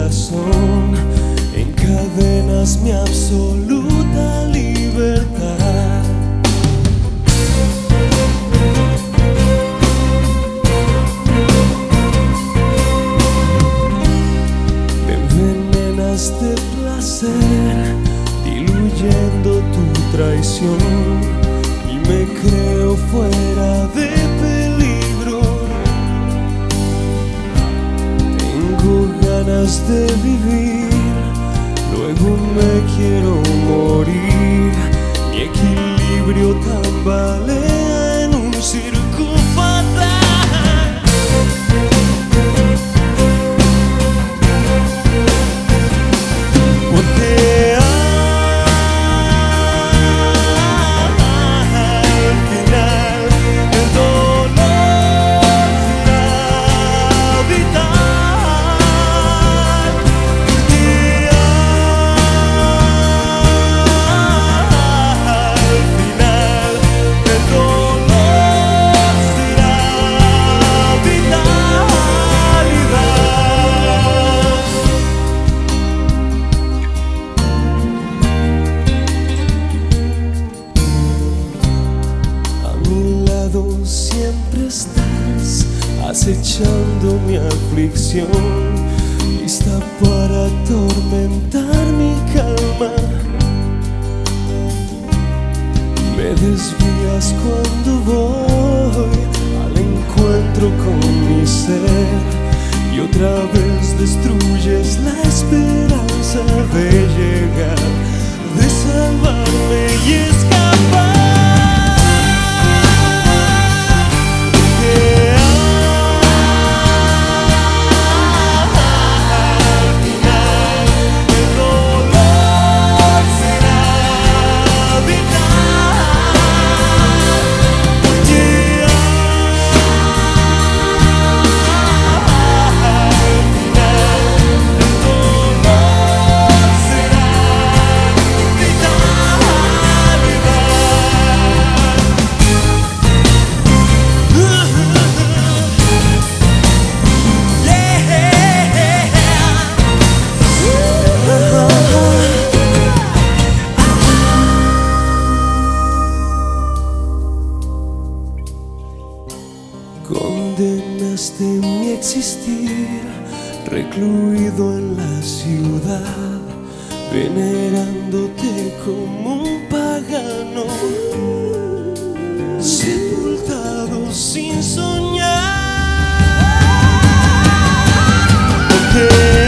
corazón, encadenas mi absoluta libertad. Me envenenas de placer, diluyendo tu traición, y me creo fuera de peligro. Tengo ganas de vivir, luego me quiero morir. Mi equilibrio tambalea en un circo fatal. Porque al final el dolor será vital. Porque al final el dolor será vitalidad. A mi lado siempre estás, acechando mi aflicción, lista para atormentar mi calma. Me desvías cuando voy al encuentro con mi ser, y otra vez destruyes la esperanza de llegar, de salvarme y escapar. Que al final el dolor será vital. Que al final el dolor será vitalidad. Condenaste mi existir, recluido en la ciudad, venerándote como un pagano, sepultado sin soñar. Porque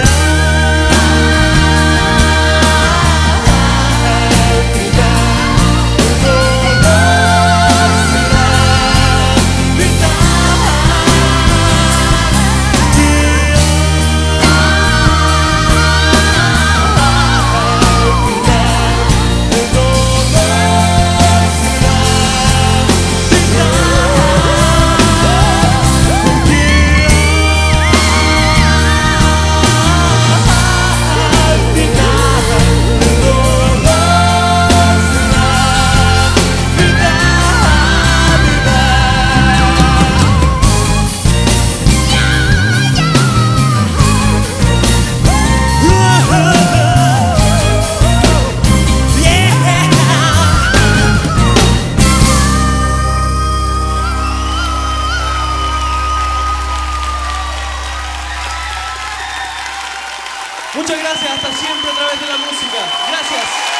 muchas gracias, hasta siempre a través de la música. Gracias.